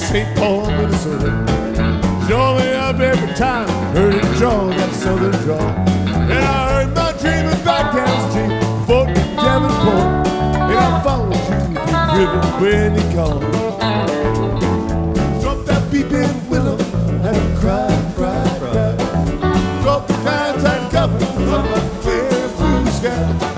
St. Paul, Minnesota. Show me up every time, heard it draw, that southern draw. And I heard my dream of Backtown Street, Fort Davenport. And I followed you to the river when you called. Drop that beeping willow, and I cried, cried, cried. Drop the contact cover of my clear blue sky.